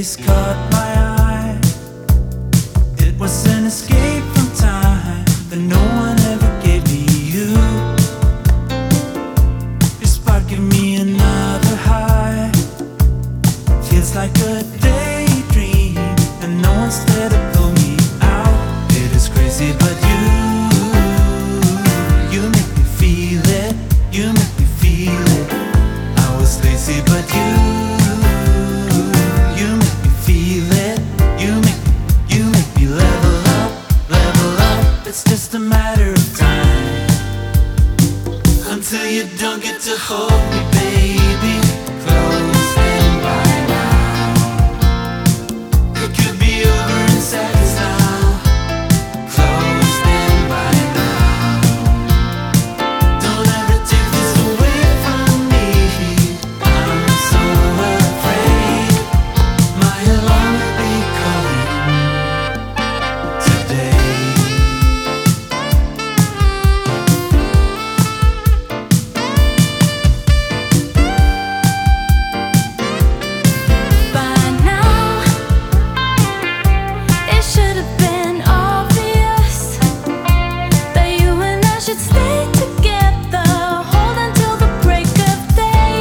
face caught my eye. It was an escape from time that no one ever gave me. Your spark gave me another high. Feels like a daydream, and no one's there to pull me out. It is crazy, but you make me feel it. You make me feel it. I was lazy, but you make me feel it. You make me level up, level up. It's just a matter of time until you don't get to hold me, baby. Close in by now. It could be over in seconds now. Close in by now. Don't ever take this away from me. I'm so afraid my alarm will be calling today. By now, it should have been obvious that you and I should stay together, hold until the break of day.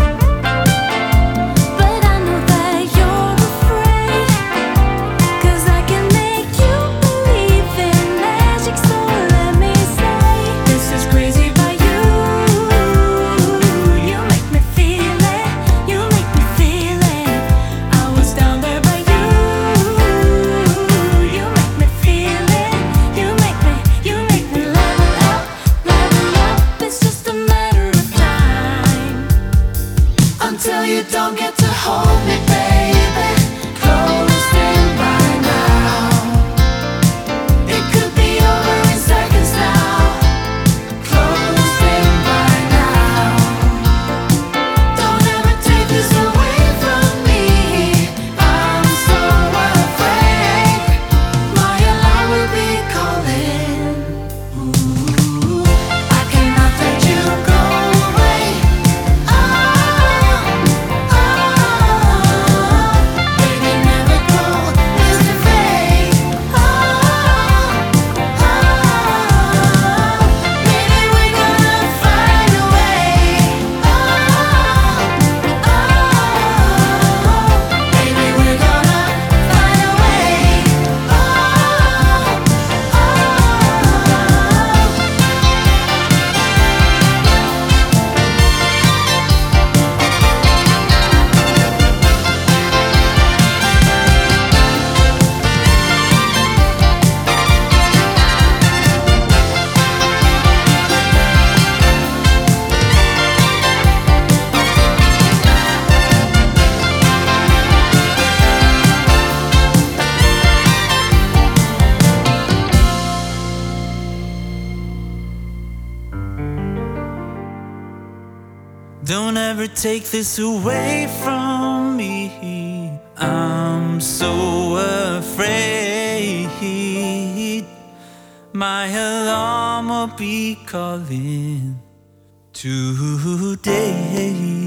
But I know that you're afraid, 'cause I can make you believe in magic. So let me say, this is crazy by you. You make me feel it. You make me feel it. I was down there by you. You make me feel it. You make me level up, level up. It's just a matter of time until you don't get to hold me, baby. Close in by now. It could be over in seconds now. Close in by now. Don't ever take this away from me. I'm so afraid my alarm will be calling. Ooh, I cannot let you go away. Baby, never go, lose the faith. Maybe we're gonna find a way. Maybe we're gonna find a way. Don't ever take this away from me. I'm so afraid my alarm will be calling today.